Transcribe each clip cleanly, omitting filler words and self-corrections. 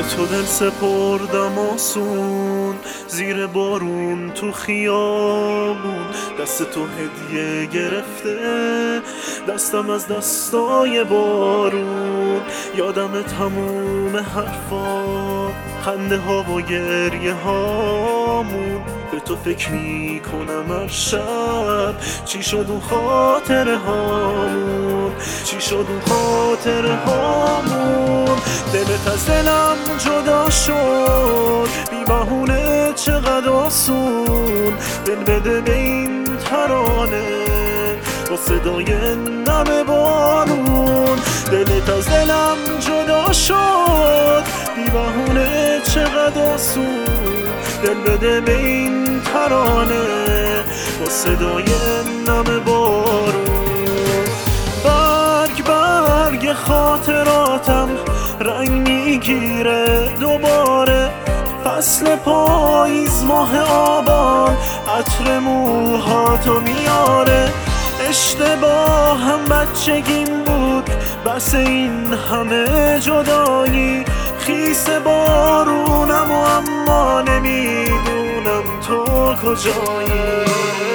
به تو دل سپردم آسون، زیر بارون تو خیابون، دست تو هدیه گرفته دستم از دستای بارون. یادم تموم حرفا، خنده ها و گریه هامون، به تو فکر میکنم هر شب چی شد اون خاطره هامون، چی شد اون خاطره هامون. دلت از دلم جدا شد بی بهونه چقدر آسون، دل بده به این ترانه با صدای نم بارون. دلت از دلم جدا شد بی بهونه چقدر آسون، دل بده به این ترانه با صدای نم بارون. برگ برگ خاطراتم رنگ میگیره دوباره، فصل پاییز ماه آبان عطر موهاتو میاره. اشتباهم بچگیم بود بس این همه جدایی، خیس بارونم و اما نمیدونم تو کجایی.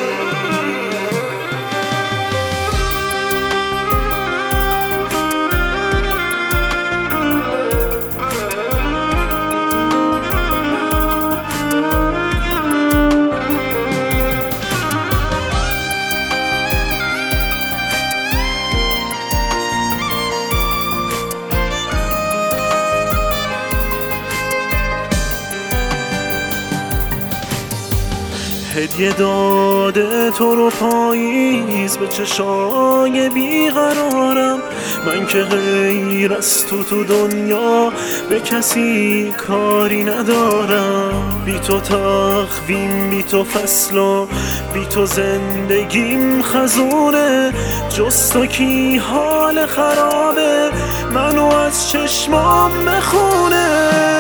هدیه داده تو رو پاییز به چشای بیقرارم، من که غیر از تو دنیا به کسی کاری ندارم. بی تو تقویم، بی تو فصل، بی تو زندگیم خزونه، جز تو کی حال خرابه منو از چشمام بخونه.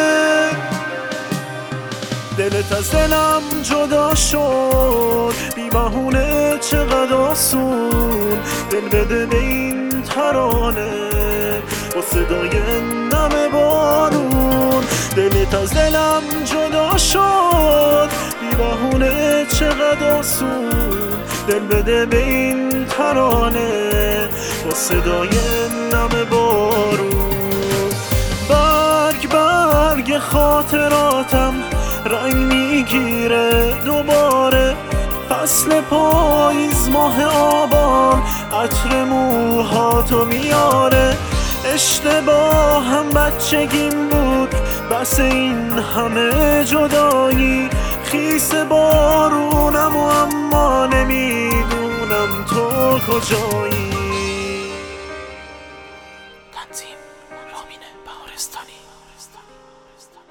دلت از دلم جدا شد بی بهونه چقدر آسون، دل بده به این ترانه با صدای نم بارون. دلت از دلم جدا شد بی بهونه چقدر آسون، دل بده به این ترانه با صدای نم بارون. برگ برگ خاطراتم رنگ میگیره دوباره، فصل پاییز ماه آبان عطر موهاتو میاره. اشتباهم بچگیم بود بس این همه جدایی، خیس بارونم و اما نمیدونم تو کجایی. تنظیم رامین بهارستانی.